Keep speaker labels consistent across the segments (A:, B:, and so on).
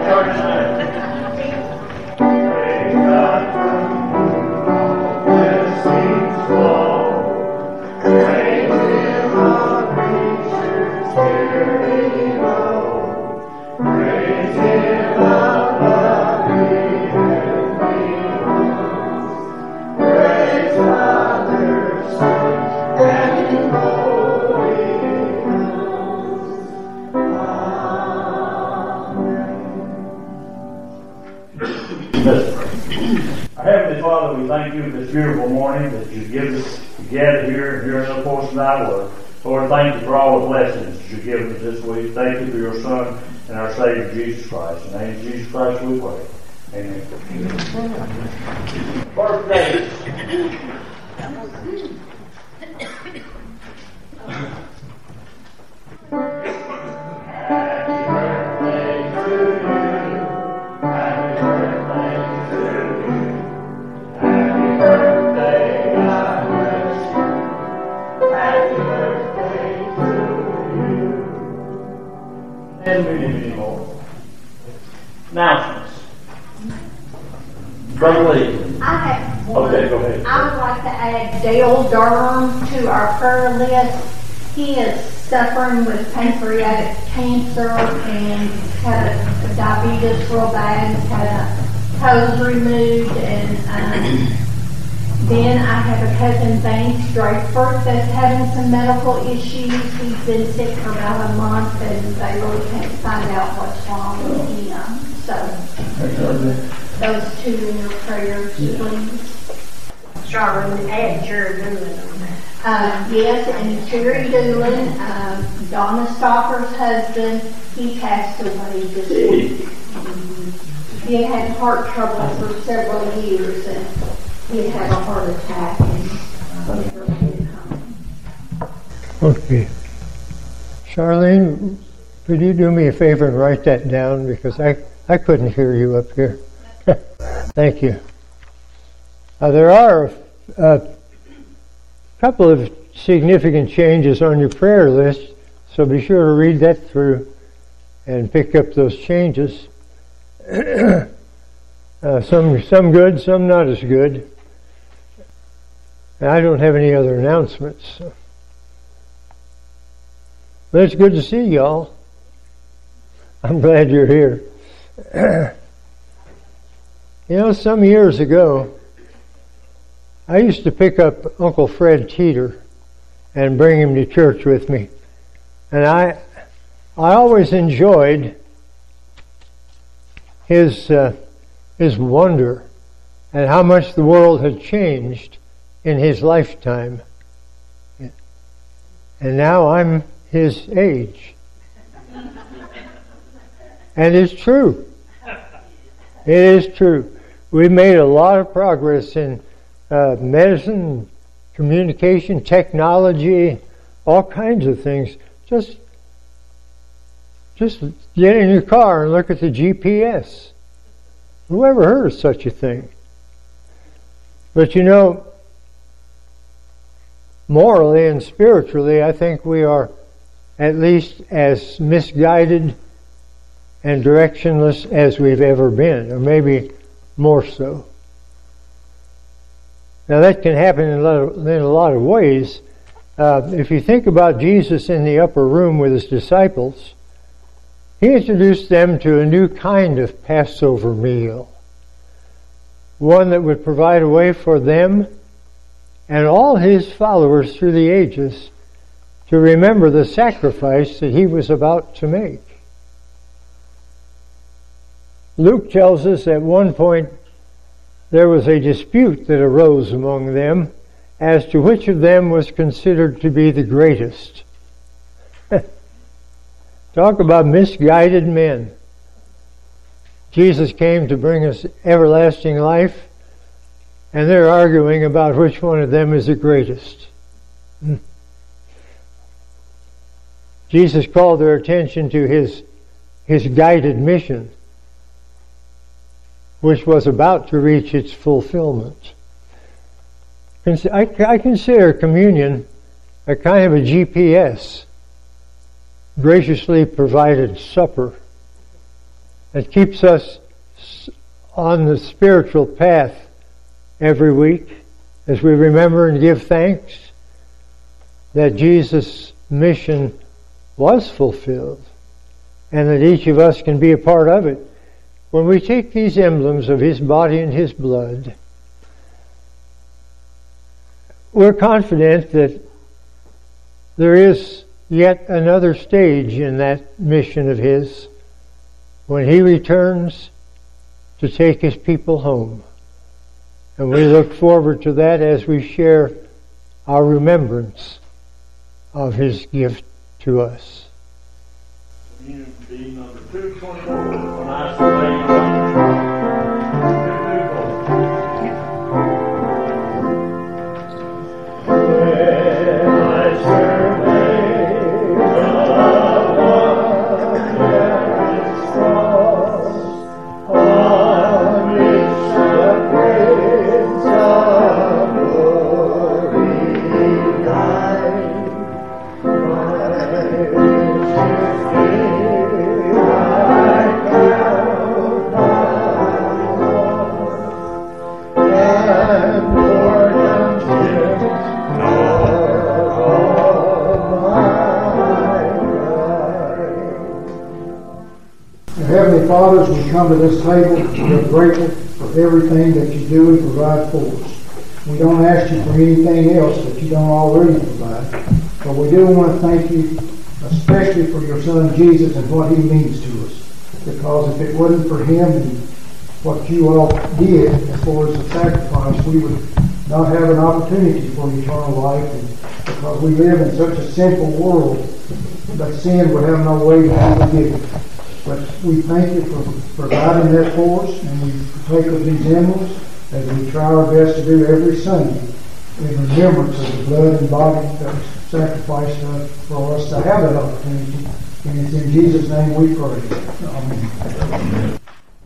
A: Beautiful morning that you give us to gather here and hear another portion of thy word. Lord, thank you for all the blessings that you've given us this week. Thank you for your Son and our Savior, Jesus Christ. In the name of Jesus Christ we pray. Amen. Birthdays. Announcements. Brother Lee.
B: I have one.
A: Okay, go ahead.
B: I would like to add Dale Durham to our prayer list. He is suffering with pancreatic cancer and had a diabetes real bad, had a toes removed, and then I have a cousin, Banks Draper, that's having some medical issues. He's been sick for about a month, and they really can't find out what's wrong with him. So, those two in your prayers, please.
C: Charlotte, add Jerry Doolin on that.
B: Yes, and Jerry Doolin, Donna Stopper's husband, he passed away this week. He had heart trouble for several years, and he had a heart attack, and never did come.
D: Okay. Charlene, could you do me a favor and write that down, because I couldn't hear you up here. Thank you. There are a couple of significant changes on your prayer list, so be sure to read that through and pick up those changes. Some good, some not as good. And I don't have any other announcements. So. But it's good to see y'all. I'm glad you're here. You know, some years ago, I used to pick up Uncle Fred Teeter and bring him to church with me. And I always enjoyed his wonder at how much the world had changed in his lifetime. And now I'm his age. And it's true. It is true. We made a lot of progress in medicine, communication, technology, all kinds of things. Just get in your car and look at the GPS. Who ever heard of such a thing? But you know, morally and spiritually, I think we are at least as misguided and directionless as we've ever been, or maybe more so. Now that can happen in a lot of ways. If you think about Jesus in the upper room with his disciples, he introduced them to a new kind of Passover meal, one that would provide a way for them and all his followers through the ages to remember the sacrifice that he was about to make. Luke tells us at one point there was a dispute that arose among them as to which of them was considered to be the greatest. Talk about misguided men. Jesus came to bring us everlasting life, and they're arguing about which one of them is the greatest. Jesus called their attention to his guided mission, which was about to reach its fulfillment. I consider communion a kind of a GPS, graciously provided supper. that keeps us on the spiritual path every week as we remember and give thanks that Jesus' mission was fulfilled and that each of us can be a part of it. When we take these emblems of His body and His blood, we're confident that there is yet another stage in that mission of His when He returns to take His people home. And we look forward to that as we share our remembrance of His gift to us.
A: Unity number 224, when I survey
E: Heavenly Father, as we come to this table, we're grateful for everything that you do and provide for us. We don't ask you for anything else that you don't already provide, but we do want to thank you especially for your Son Jesus and what He means to us. Because if it wasn't for Him and what you all did as far as the sacrifice, we would not have an opportunity for eternal life. And because we live in such a sinful world, that sin would have no way to be forgiven. But we thank you for providing that for us, and we take of these emblems as we try our best to do every Sunday in remembrance of the blood and body that was sacrificed for us to have that opportunity. And it's in Jesus' name we pray. Amen.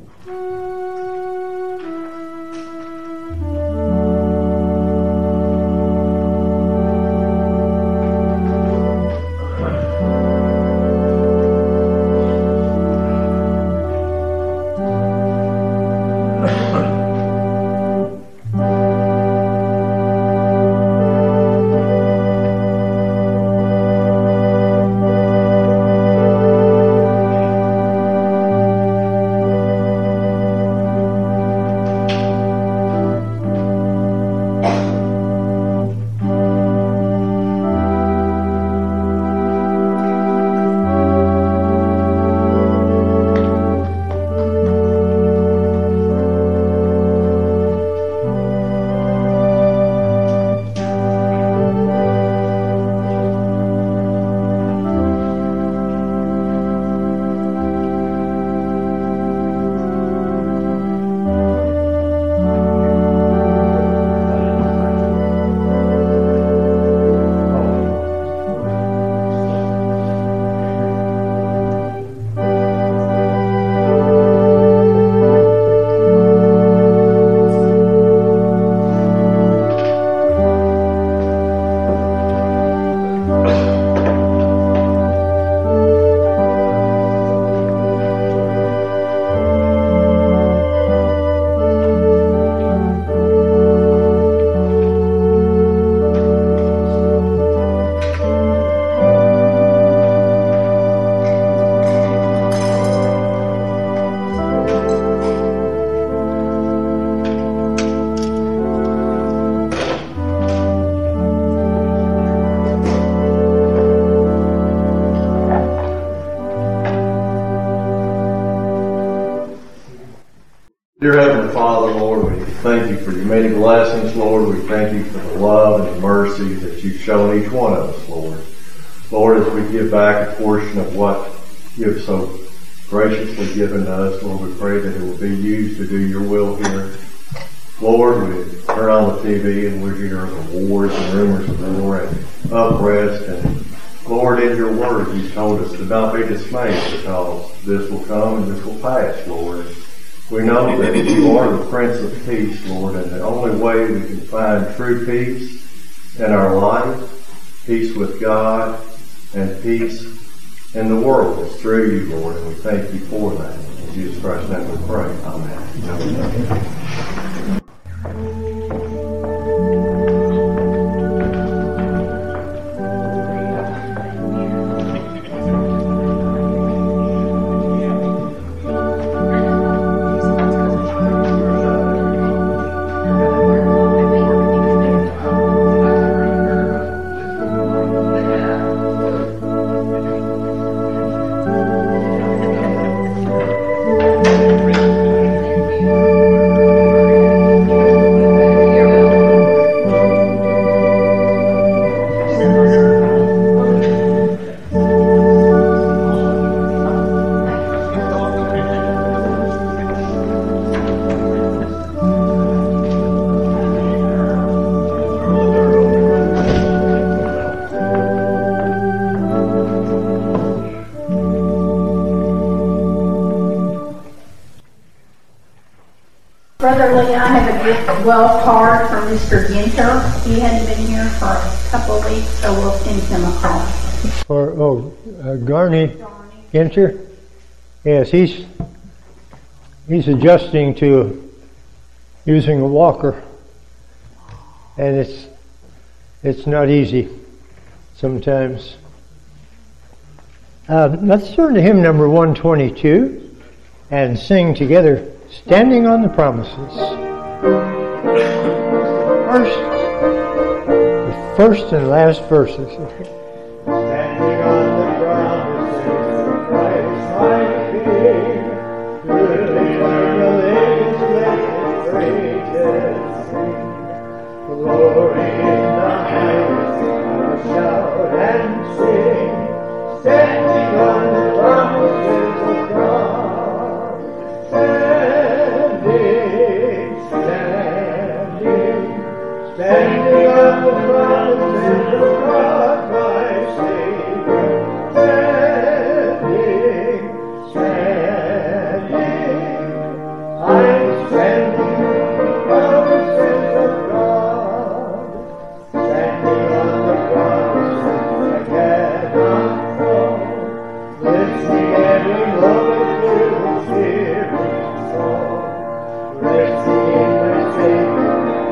F: Dear Heavenly Father, Lord, we thank you for your many blessings, Lord. We thank you for the love and the mercy that you've shown each one of us, Lord. Lord, as we give back a portion of what you have so graciously given to us, Lord, we pray that it will be used to do your will here. Lord, we turn on the TV and we hear of wars and rumors of war and unrest. And Lord, in your word, you told us to not be dismayed because this will come and this will pass, Lord. We know that you are the Prince of Peace, Lord, and the only way we can find true peace in our life, peace with God, and peace in the world is through you, Lord, and we thank you for that. In Jesus Christ's name we pray. Amen.
B: Brother Lee, I have a gift well card from Mr. Ginter. He hadn't been here for a couple of weeks, so we'll send him a card.
D: For Garney Ginter? Yes, he's adjusting to using a walker, and it's not easy sometimes. Let's turn to hymn number 122 and sing together, Standing on the Promises. The first and last verses.
G: Standing on the promises of Christ my King, deliver the living greatest thing. Glory in the highest, I'll shout and sing, standing on the promises of God. Standing on the promises of God, my Savior. I'm standing on the promises of God. Standing on the promises I cannot fall. Listening every moment to the fearing song. Resting in my Savior.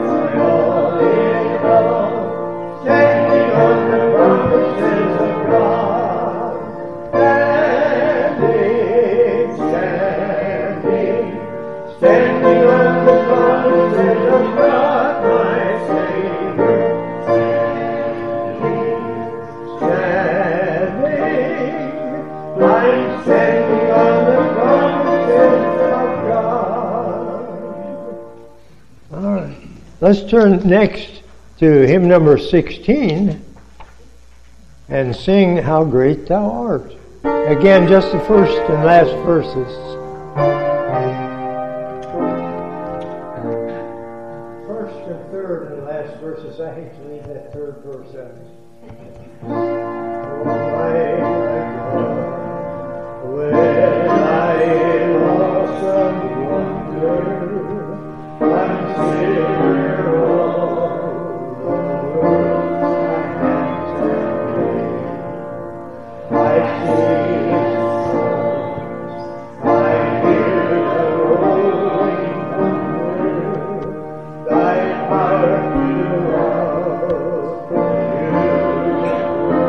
G: Standing on the promises of God, standing on the promises of God, my Savior, I'm standing on the promises of God.
D: All right. Let's turn next to hymn number 16 and sing How Great Thou Art. Again, just the first and last verses. First and third and last verses. I hate to leave that third verse out.
G: Oh my God, when I in awesome wonder consider all the world I see its stars, I hear the rolling thunder, thy power throughout the universe.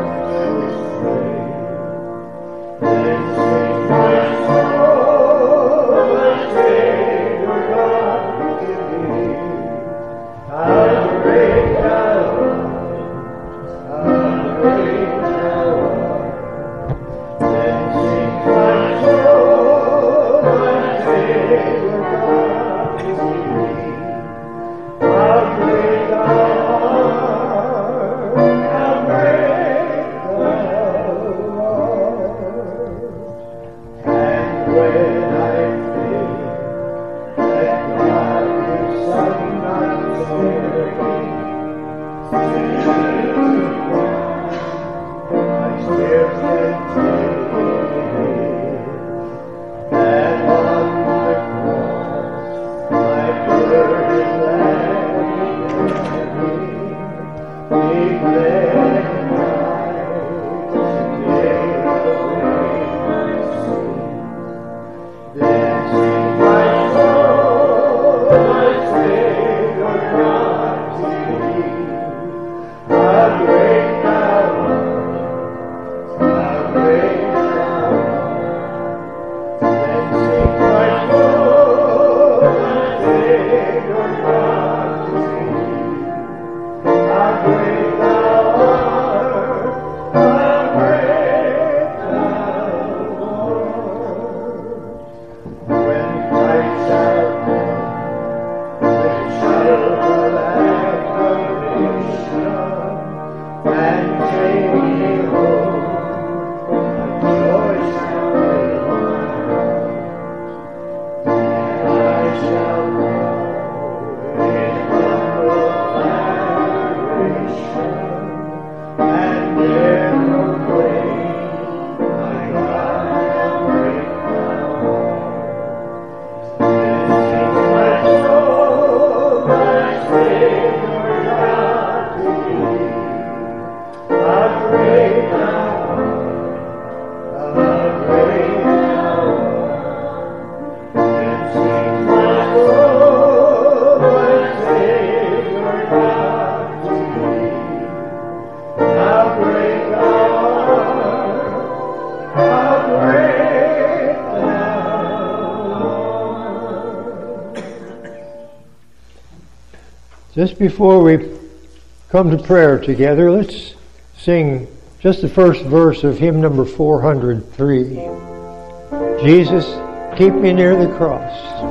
D: Just before we come to prayer together, let's sing just the first verse of hymn number 403. Jesus, keep me near the cross.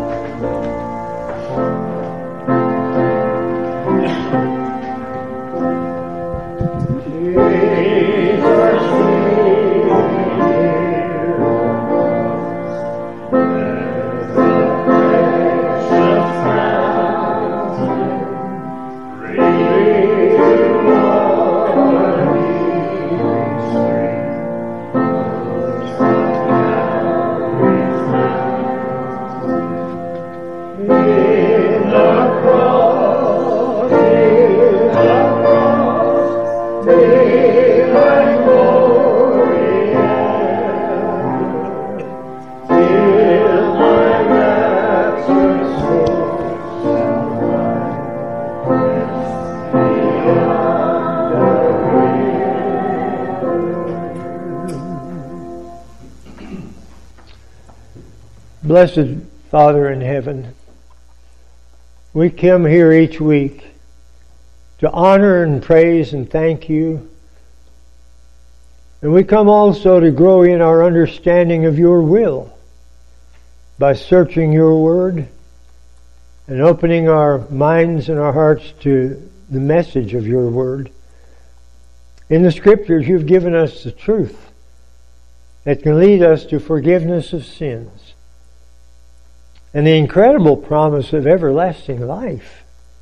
D: Blessed Father in heaven, we come here each week to honor and praise and thank you. And we come also to grow in our understanding of your will by searching your word and opening our minds and our hearts to the message of your word. In the scriptures, you've given us the truth that can lead us to forgiveness of sins and the incredible promise of everlasting life.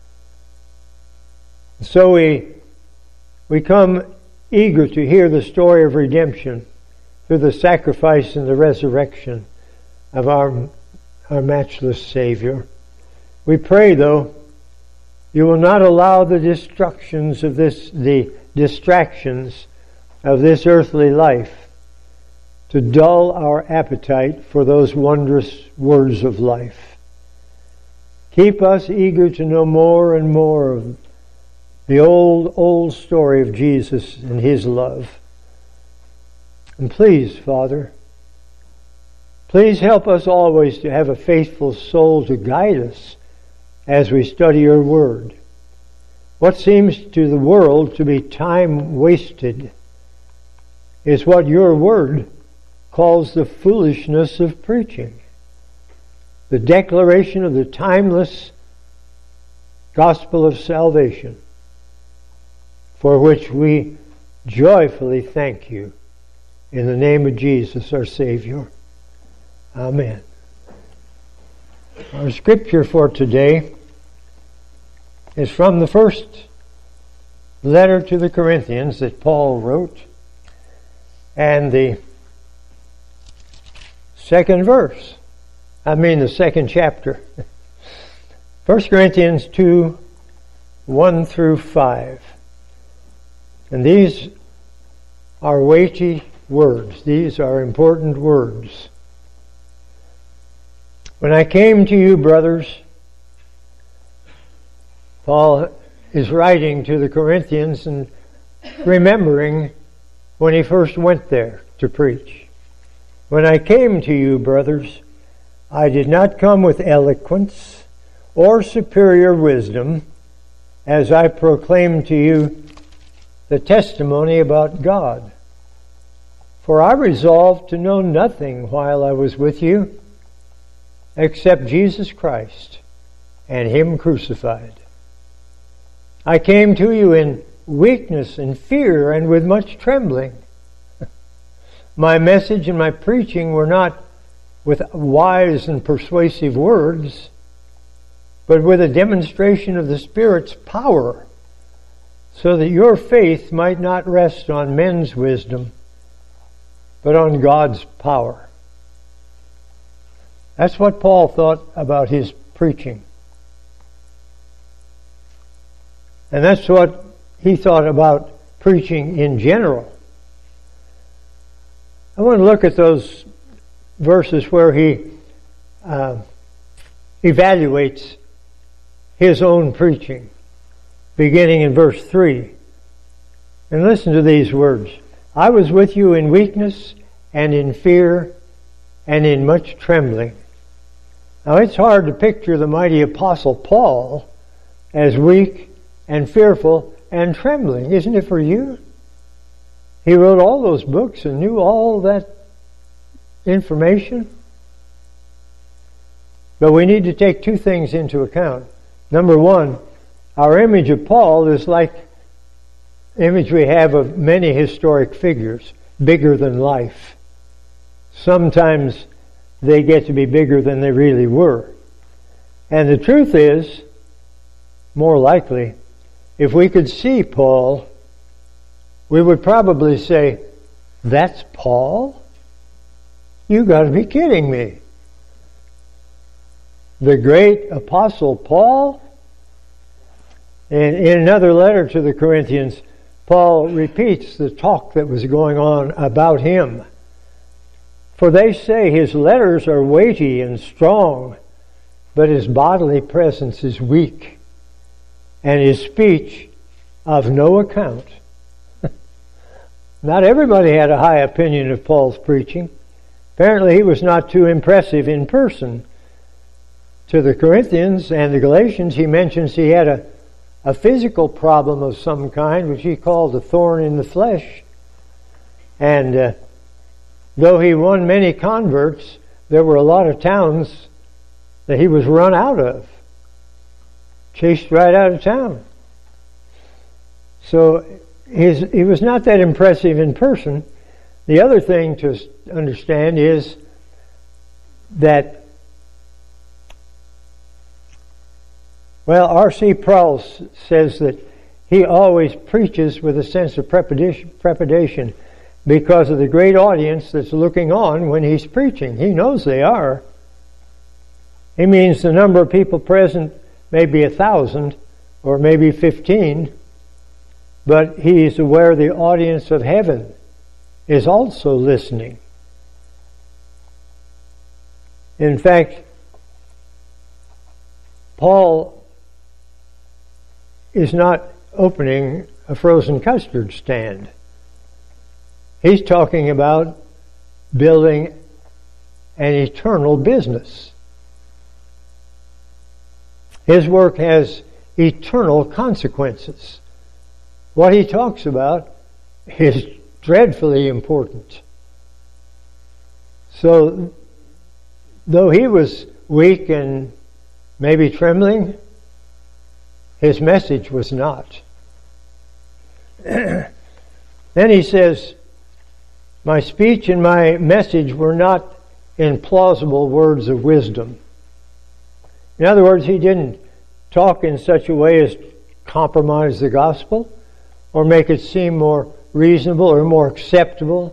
D: So we come eager to hear the story of redemption through the sacrifice and the resurrection of our matchless Savior. We pray, though, you will not allow the distractions of this earthly life to dull our appetite for those wondrous words of life. Keep us eager to know more and more of the old story of Jesus and his love. And please, Father, please help us always to have a faithful soul to guide us as we study your word. What seems to the world to be time wasted is what your word calls the foolishness of preaching. The declaration of the timeless gospel of salvation, for which we joyfully thank you in the name of Jesus, our Savior. Amen. Our scripture for today is from the first letter to the Corinthians that Paul wrote, and the second chapter. 1 Corinthians 2, 1 through 5. And these are weighty words. These are important words. When I came to you, brothers, Paul is writing to the Corinthians and remembering when he first went there to preach. When I came to you, brothers, I did not come with eloquence or superior wisdom as I proclaimed to you the testimony about God. For I resolved to know nothing while I was with you except Jesus Christ and him crucified. I came to you in weakness and fear and with much trembling. My message and my preaching were not with wise and persuasive words, but with a demonstration of the Spirit's power, so that your faith might not rest on men's wisdom, but on God's power. That's what Paul thought about his preaching. And that's what he thought about preaching in general. I want to look at those verses where he evaluates his own preaching, beginning in verse 3. And listen to these words. I was with you in weakness and in fear and in much trembling. Now it's hard to picture the mighty Apostle Paul as weak and fearful and trembling. Isn't it for you? He wrote all those books and knew all that information. But we need to take two things into account. Number one, our image of Paul is like the image we have of many historic figures, bigger than life. Sometimes they get to be bigger than they really were. And the truth is, more likely, if we could see Paul, we would probably say, "That's Paul? You got to be kidding me." The great apostle Paul. And in another letter to the Corinthians, Paul repeats the talk that was going on about him. For they say his letters are weighty and strong, but his bodily presence is weak, and his speech of no account. Not everybody had a high opinion of Paul's preaching. Apparently he was not too impressive in person. To the Corinthians and the Galatians, he mentions he had a physical problem of some kind, which he called a thorn in the flesh. And though he won many converts, there were a lot of towns that he was run out of. Chased right out of town. So he was not that impressive in person. The other thing to understand is that, well, R.C. Sproul says that he always preaches with a sense of trepidation because of the great audience that's looking on when he's preaching. He knows they are. He means the number of people present may be 1,000 or maybe 15, but he is aware the audience of heaven is also listening. In fact, Paul is not opening a frozen custard stand. He's talking about building an eternal business. His work has eternal consequences. What he talks about is dreadfully important. So, though he was weak and maybe trembling, his message was not. Then he says, "My speech and my message were not in plausible words of wisdom." In other words, he didn't talk in such a way as compromise the gospel or make it seem more reasonable or more acceptable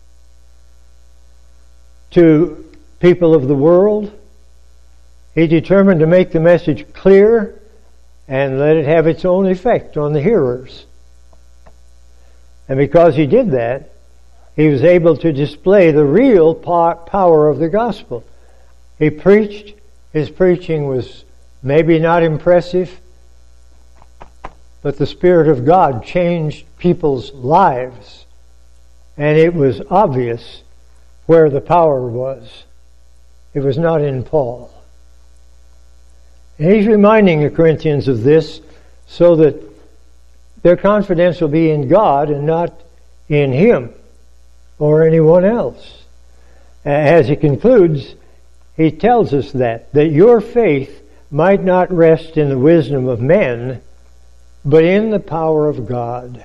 D: to people of the world. He determined to make the message clear and let it have its own effect on the hearers. And because he did that, he was able to display the real power of the gospel. He preached. His preaching was maybe not impressive, but the Spirit of God changed people's lives. And it was obvious where the power was. It was not in Paul. And he's reminding the Corinthians of this so that their confidence will be in God and not in him or anyone else. As he concludes, he tells us that your faith might not rest in the wisdom of men, but in the power of God.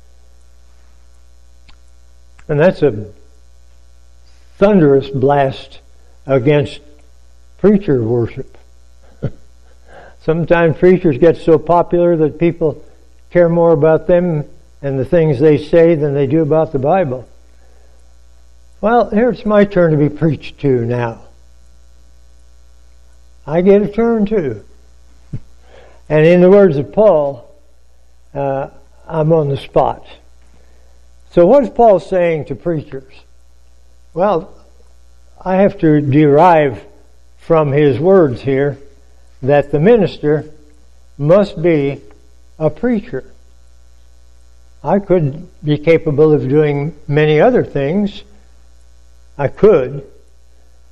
D: And that's a thunderous blast against preacher worship. Sometimes preachers get so popular that people care more about them and the things they say than they do about the Bible. Well, here it's my turn to be preached to now. I get a turn too. And in the words of Paul, I'm on the spot. So what is Paul saying to preachers? Well, I have to derive from his words here that the minister must be a preacher. I could be capable of doing many other things. I could.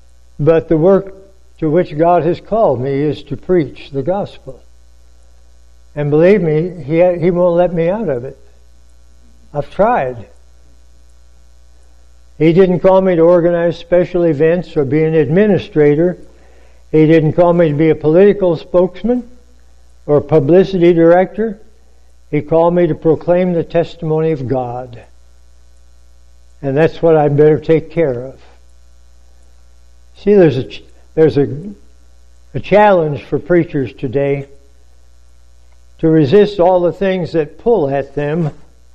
D: But the work to which God has called me is to preach the gospel. And believe me, he won't let me out of it. I've tried. He didn't call me to organize special events or be an administrator. He didn't call me to be a political spokesman or a publicity director. He called me to proclaim the testimony of God. And that's what I'd better take care of. See, there's a challenge for preachers today to resist all the things that pull at them.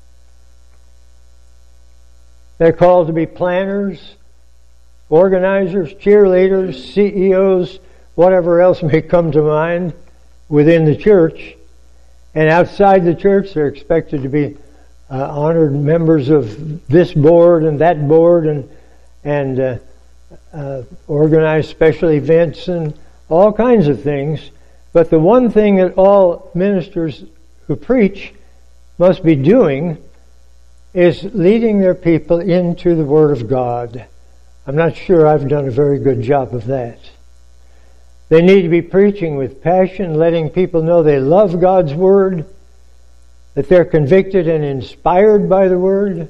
D: They're called to be planners, organizers, cheerleaders, CEOs, whatever else may come to mind within the church. And outside the church, they're expected to be honored members of this board and that board and organize special events and all kinds of things. But the one thing that all ministers who preach must be doing is leading their people into the Word of God. I'm not sure I've done a very good job of that. They need to be preaching with passion, letting people know they love God's Word, that they're convicted and inspired by the Word.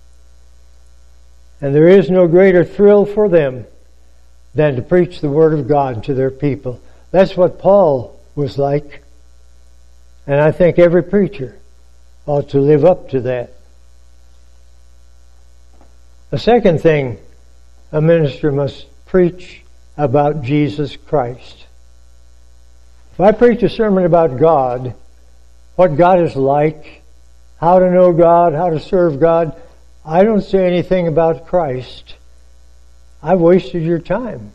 D: And there is no greater thrill for them than to preach the Word of God to their people. That's what Paul was like. And I think every preacher ought to live up to that. The second thing a minister must preach about Jesus Christ. If I preach a sermon about God, what God is like, how to know God, how to serve God, I don't say anything about Christ, I've wasted your time.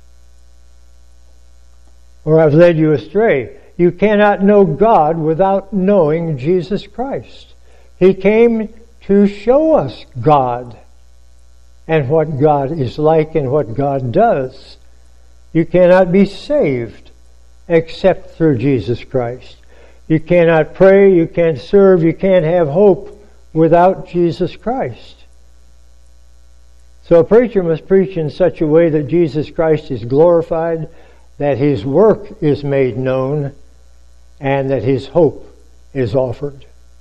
D: Or I've led you astray. You cannot know God without knowing Jesus Christ. He came to show us God and what God is like and what God does. You cannot be saved except through Jesus Christ. You cannot pray, you can't serve, you can't have hope without Jesus Christ. So a preacher must preach in such a way that Jesus Christ is glorified, that His work is made known, and that His hope is offered.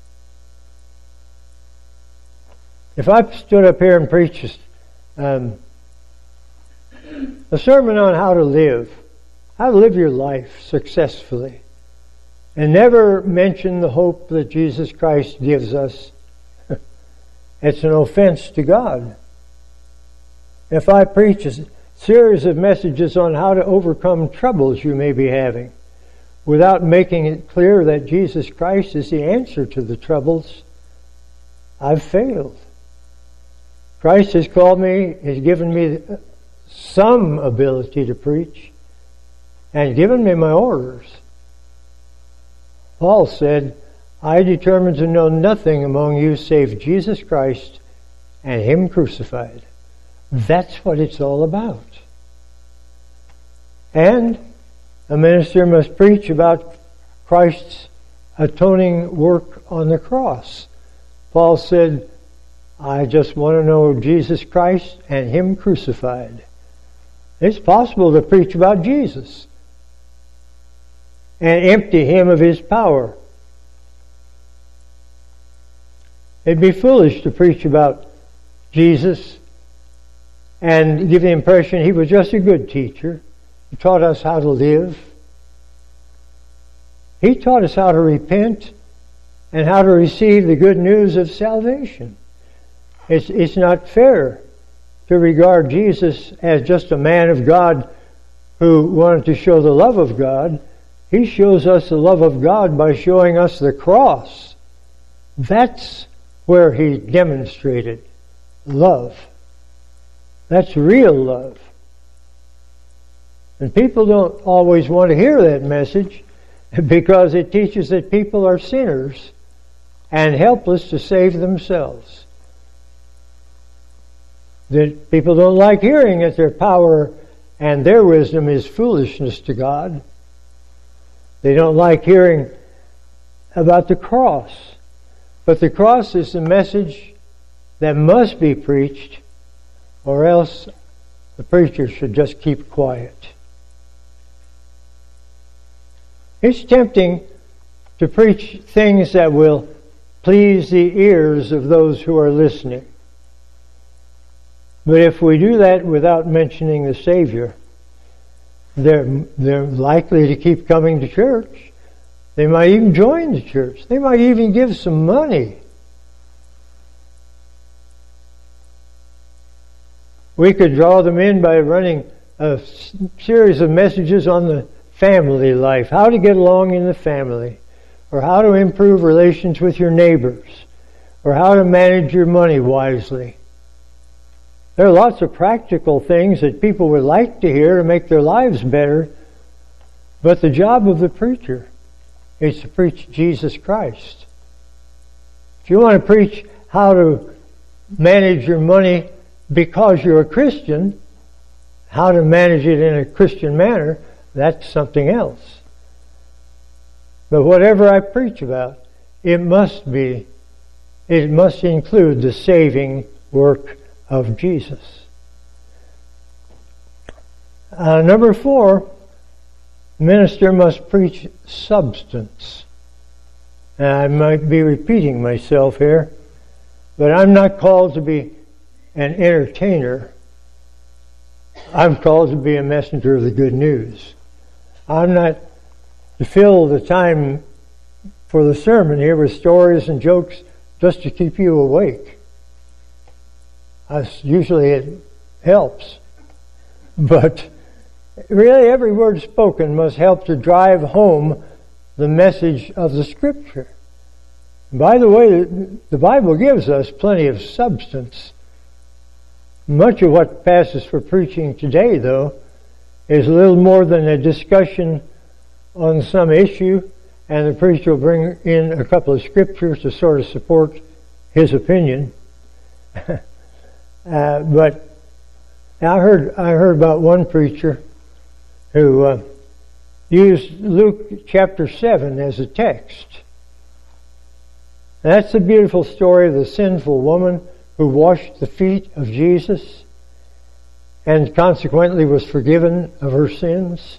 D: If I stood up here and preached a sermon on how to live your life successfully, and never mention the hope that Jesus Christ gives us, it's an offense to God. If I preach a series of messages on how to overcome troubles you may be having, without making it clear that Jesus Christ is the answer to the troubles, I've failed. Christ has called me, has given me some ability to preach, and given me my orders. Paul said, I determined to know nothing among you save Jesus Christ and Him crucified. That's what it's all about. And a minister must preach about Christ's atoning work on the cross. Paul said, I just want to know Jesus Christ and Him crucified. It's possible to preach about Jesus and empty Him of His power. It'd be foolish to preach about Jesus and give the impression He was just a good teacher. He taught us how to live. He taught us how to repent and how to receive the good news of salvation. It's not fair to regard Jesus as just a man of God who wanted to show the love of God. He shows us the love of God by showing us the cross. That's where He demonstrated love. That's real love. And people don't always want to hear that message because it teaches that people are sinners and helpless to save themselves. That people don't like hearing that their power and their wisdom is foolishness to God. They don't like hearing about the cross. But the cross is the message that must be preached, or else the preacher should just keep quiet. It's tempting to preach things that will please the ears of those who are listening. But if we do that without mentioning the Savior, they're likely to keep coming to church. They might even join the church. They might even give some money. We could draw them in by running a series of messages on the family life, how to get along in the family, or how to improve relations with your neighbors, or how to manage your money wisely. There are lots of practical things that people would like to hear to make their lives better, but the job of the preacher is to preach Jesus Christ. If you want to preach how to manage your money because you're a Christian, how to manage it in a Christian manner, that's something else. But whatever I preach about, it must include the saving work of Jesus. Number 4, minister must preach substance. Now, I might be repeating myself here, but I'm not called to be an entertainer. I'm called to be a messenger of the good news. I'm not to fill the time for the sermon here with stories and jokes just to keep you awake. Usually it helps. But really every word spoken must help to drive home the message of the Scripture. By the way, the Bible gives us plenty of substance. Much of what passes for preaching today, though, is a little more than a discussion on some issue, and the preacher will bring in a couple of scriptures to sort of support his opinion. But I heard about one preacher who used Luke chapter 7 as a text. That's the beautiful story of the sinful woman who washed the feet of Jesus and consequently was forgiven of her sins.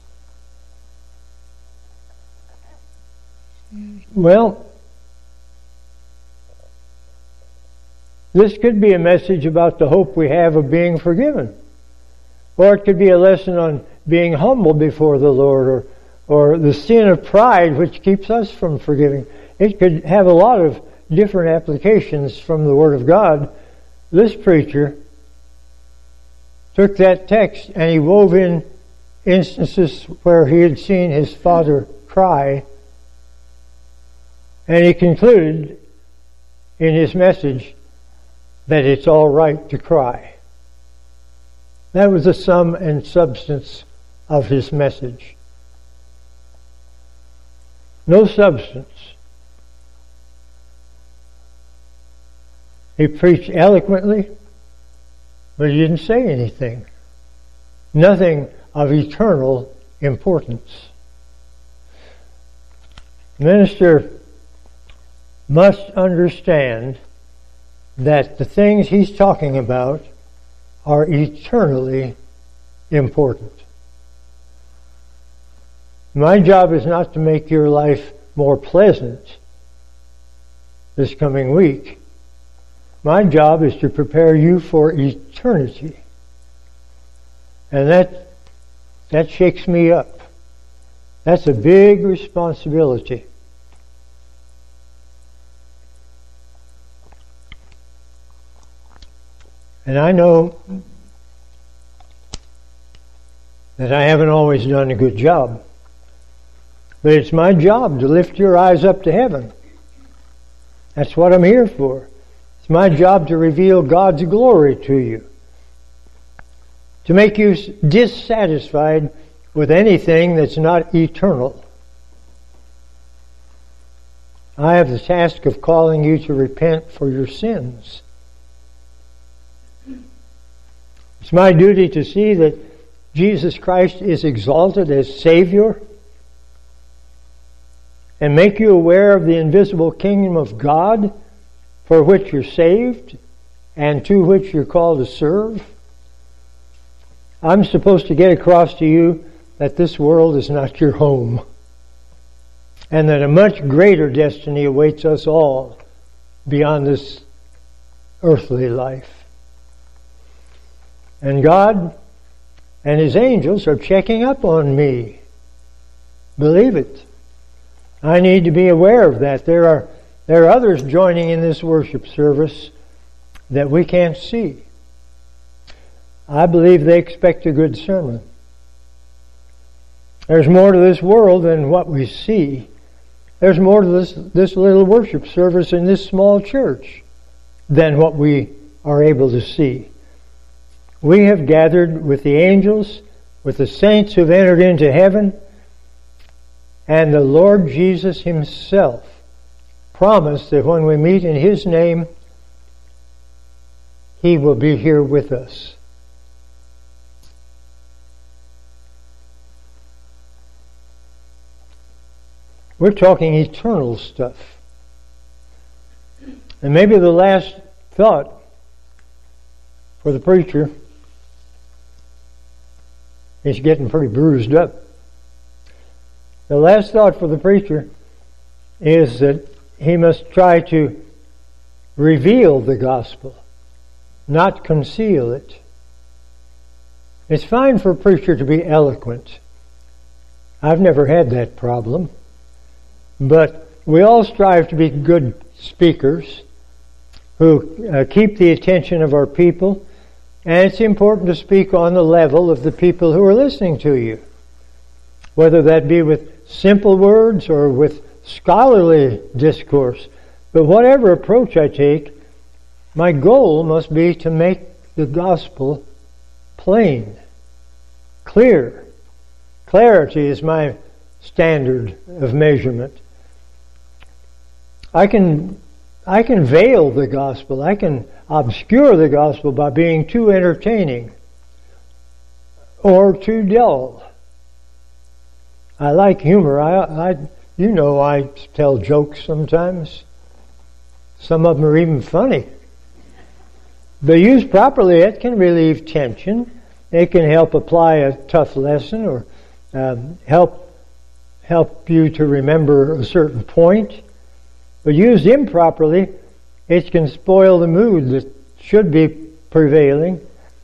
D: Well, this could be a message about the hope we have of being forgiven. Or it could be a lesson on being humble before the Lord, or the sin of pride which keeps us from forgiving. It could have a lot of different applications from the Word of God. This preacher took that text and he wove in instances where he had seen his father cry, and he concluded in his message that it's all right to cry. That was the sum and substance of his message. No substance. He preached eloquently, but he didn't say anything. Nothing of eternal importance. The minister must understand that the things he's talking about are eternally important. My job is not to make your life more pleasant this coming week. My job is to prepare you for eternity. And that shakes me up. That's a big responsibility. And I know that I haven't always done a good job. But it's my job to lift your eyes up to heaven. That's what I'm here for. It's my job to reveal God's glory to you. To make you dissatisfied with anything that's not eternal. I have the task of calling you to repent for your sins. It's my duty to see that Jesus Christ is exalted as Savior and make you aware of the invisible kingdom of God for which you're saved and to which you're called to serve. I'm supposed to get across to you that this world is not your home. and that a much greater destiny awaits us all beyond this earthly life. And God and His angels are checking up on me. Believe it. I need to be aware of that. There are others joining in this worship service that we can't see. I believe they expect a good sermon. There's more to this world than what we see. There's more to this little worship service in this small church than what we are able to see. We have gathered with the angels, with the saints who've entered into heaven, and the Lord Jesus Himself promised that when we meet in His name, He will be here with us. We're talking eternal stuff. And maybe the last thought for the preacher is getting pretty bruised up. The last thought for the preacher is that he must try to reveal the gospel, not conceal it. It's fine for a preacher to be eloquent. I've never had that problem. But we all strive to be good speakers who keep the attention of our people, and it's important to speak on the level of the people who are listening to you, whether that be with simple words or with scholarly discourse. But whatever approach I take, my goal must be to make the gospel plain, clear. Clarity is my standard of measurement. I can veil the gospel. I can obscure the gospel by being too entertaining or too dull. I like humor. I tell jokes sometimes. Some of them are even funny. But used properly, it can relieve tension. It can help apply a tough lesson or help you to remember a certain point. But used improperly, it can spoil the mood that should be prevailing.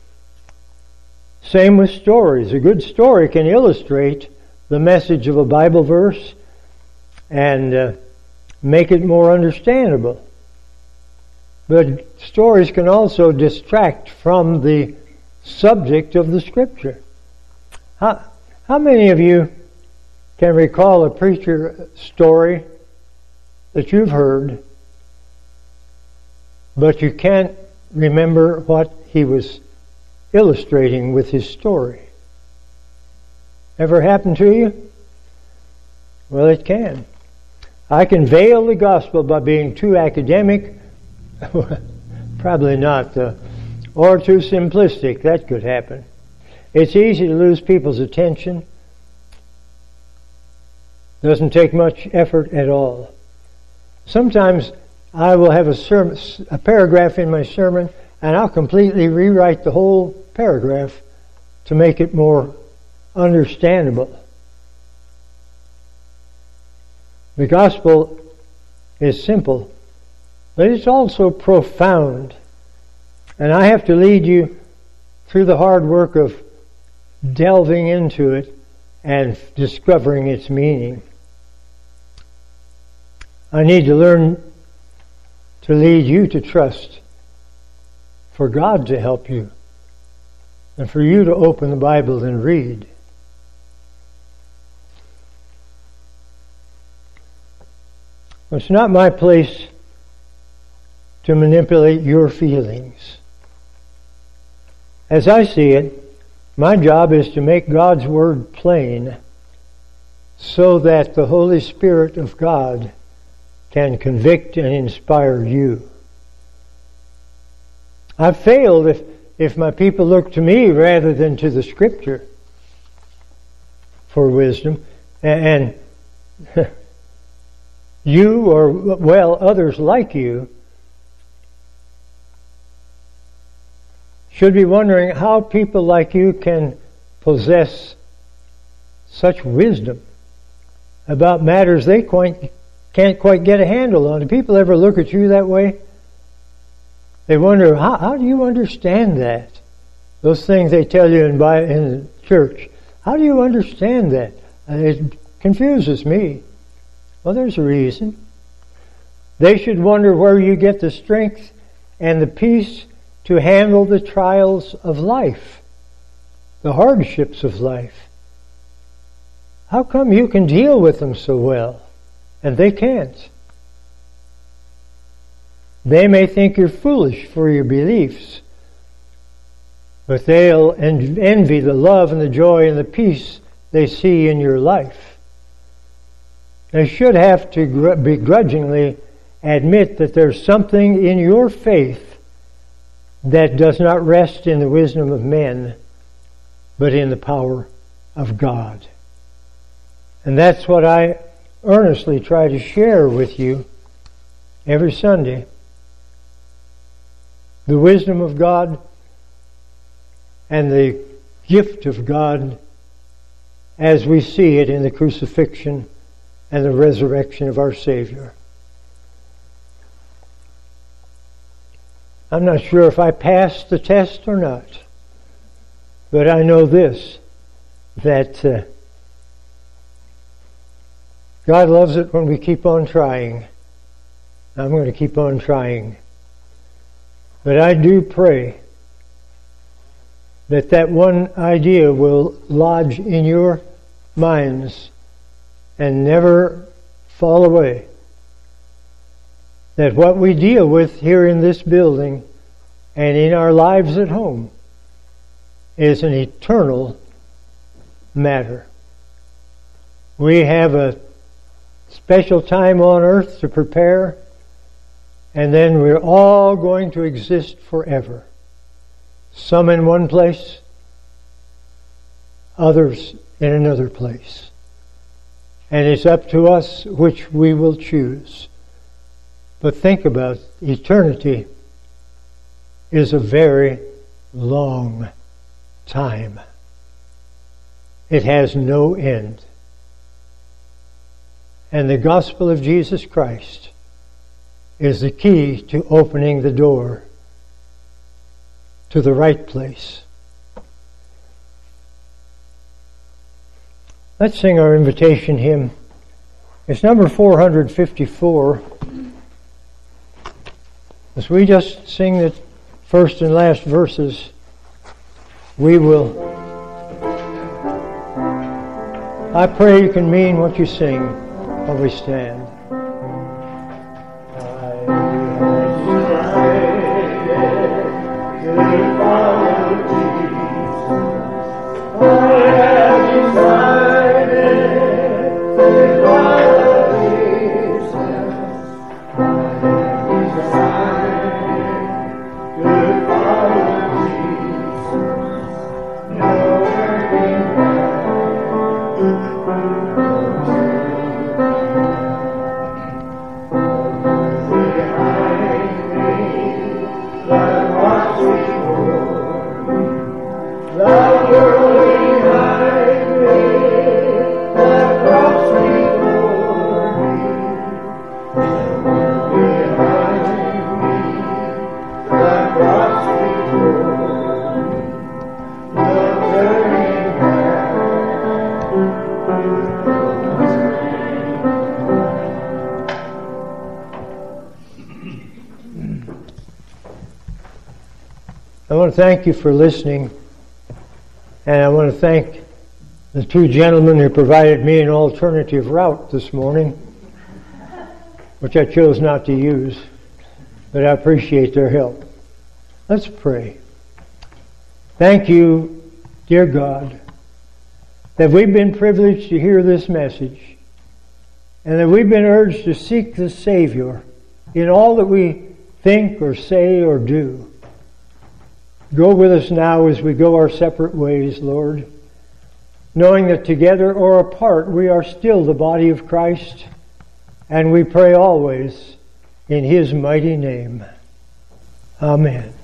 D: Same with stories. A good story can illustrate the message of a Bible verse and make it more understandable. But stories can also distract from the subject of the Scripture. How many of you can recall a preacher story that you've heard, but you can't remember what he was illustrating with his story? Ever happened to you? Well, it can. I can veil the gospel by being too academic. Probably not, or too simplistic. That could happen. It's easy to lose people's attention. Doesn't take much effort at all. Sometimes I will have a paragraph in my sermon, and I'll completely rewrite the whole paragraph to make it more understandable. The gospel is simple, but it's also profound. And I have to lead you through the hard work of delving into it and discovering its meaning. I need to learn to lead you to trust for God to help you and for you to open the Bible and read. It's not my place to manipulate your feelings. As I see it, my job is to make God's Word plain so that the Holy Spirit of God can convict and inspire you. I've failed if my people look to me rather than to the Scripture for wisdom. And you, or well, others like you, should be wondering how people like you can possess such wisdom about matters they can't quite get a handle on. Do people ever look at you that way? They wonder, how do you understand that? Those things they tell you in the church. How do you understand that? It confuses me. Well, there's a reason. They should wonder where you get the strength and the peace to handle the trials of life, the hardships of life. How come you can deal with them so well and they can't? They may think you're foolish for your beliefs, but they'll envy the love and the joy and the peace they see in your life. They should have to begrudgingly admit that there's something in your faith that does not rest in the wisdom of men, but in the power of God. And that's what I earnestly try to share with you every Sunday. The wisdom of God and the gift of God as we see it in the crucifixion and the resurrection of our Savior. I'm not sure if I passed the test or not, but I know this, that God loves it when we keep on trying. I'm going to keep on trying. But I do pray that one idea will lodge in your minds and never fall away. That what we deal with here in this building and in our lives at home is an eternal matter. We have a special time on earth to prepare, and then we're all going to exist forever. Some in one place, others in another place. And it's up to us which we will choose. But think about eternity is a very long time. It has no end. And the gospel of Jesus Christ is the key to opening the door to the right place. Let's sing our invitation hymn. It's number 454. As we just sing the first and last verses, we will. I pray you can mean what you sing while we stand. I want to thank you for listening, and I want to thank the two gentlemen who provided me an alternative route this morning, which I chose not to use, but I appreciate their help. Let's pray. Thank you, dear God, that we've been privileged to hear this message, and that we've been urged to seek the Savior in all that we think or say or do. Go with us now as we go our separate ways, Lord, knowing that together or apart we are still the body of Christ, and we pray always in His mighty name. Amen.